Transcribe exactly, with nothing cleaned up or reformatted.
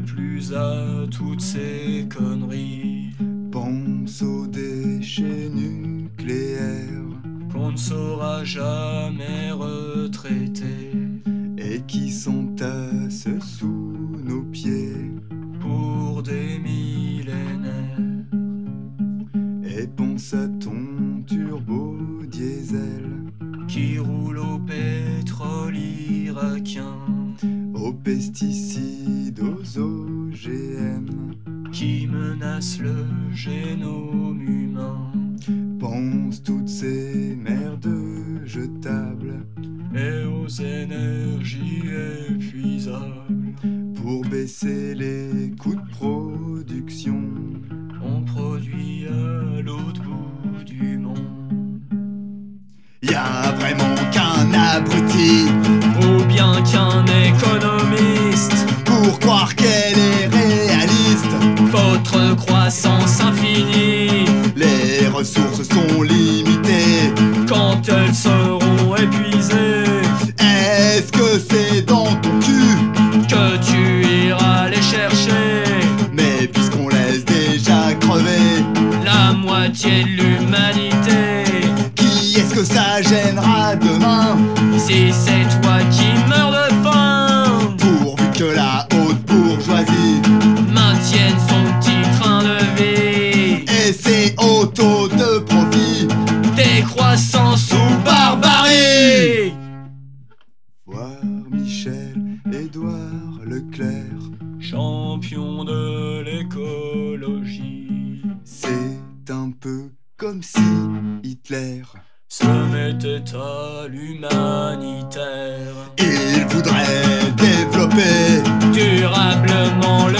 plus à toutes ces conneries. Pense aux déchets nucléaires Qu'on ne saura jamais retraiter et qui s'entassent sous nos pieds pour des millénaires. Et pense à ton turbo diesel Qui roule au pétrole irakien, aux pesticides, aux O G M qui menace le génome humain. Pense toutes ces merdes jetables Et aux énergies épuisables. pour baisser les coûts de production. On produit à l'autre bout du monde. Y'a vraiment qu'un abruti Ou bien qu'un économiste pour croire qu'elle est réaliste. Votre croissance infinie, Les ressources sont limitées. quand elles seront épuisées, Est-ce que c'est dans ton cul que tu iras les chercher? Mais puisqu'on laisse déjà crever, La moitié de l'humanité. qui est-ce que ça gênera demain? Si c'est toi qui meurs de faim, Pourvu que la haute bourgeoisie maintienne son petit train de vie et ses autos de profit, décroissance ou barbarie. voir Michel Édouard Leclerc, Champion de l'écologie, c'est un peu comme si Hitler se mettait à l'humanitaire. il voudrait développer Durablement le